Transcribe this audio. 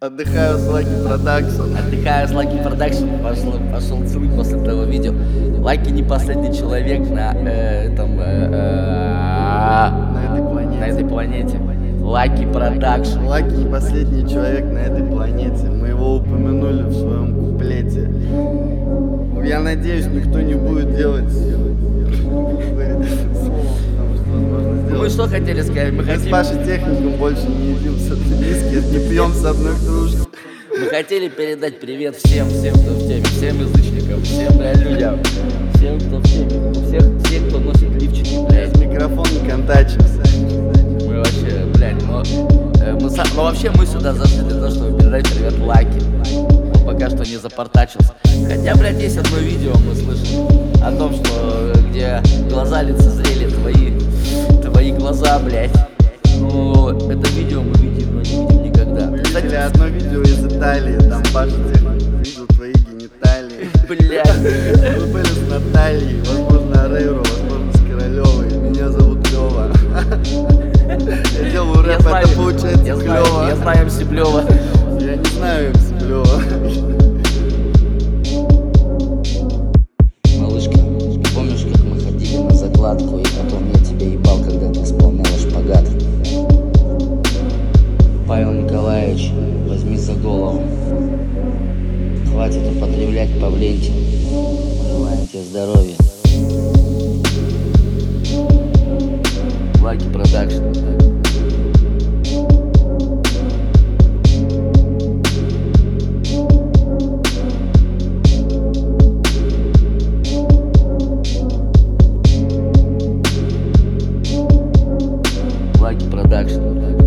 Отдыхаю с Lucky Production. Отдыхаю с Lucky Production. Пошел целый после того видео. Лаки не последний человек на этой планете. Lucky Production. Лаки не последний человек на этой планете. Мы его упомянули в своем куплете. Я надеюсь, никто не будет делать. Мы что хотели сказать? Мы с Пашей Техником больше не едим виски, не пьем с одной кружки. Мы хотели передать привет всем, кто в теме, всем язычникам, всем, людям, всем, кто в теме, всем, кто носит лифчики, блядь. С микрофоном контачимся. Мы вообще, блядь, но вообще мы сюда зашли для того, чтобы передать привет Лаки. Он пока что не запортачился. Хотя, блядь, есть одно видео, мы слышим о том, что где глаза лицезрели твои глаза, блядь. Ну, это видео мы видим, но не видим никогда. Кстати, одно видео из Италии, там Паша Техник видел твои гениталии. Блядь. Мы были с Натальей, возможно, Рейро, возможно, с Королевой. Меня зовут Лёва. Я делаю рэп, это получается клёво. Я знаю МС Блёва. Я не знаю МС Блёва. Малышка, помнишь, как мы ходили на закладку, и потом я тебя ебал, когда ты исполняла шпагат? Павел Николаевич, возьми за голову. Хватит употреблять Павленти. Желаем тебе здоровья. Lucky Production. Lucky Production.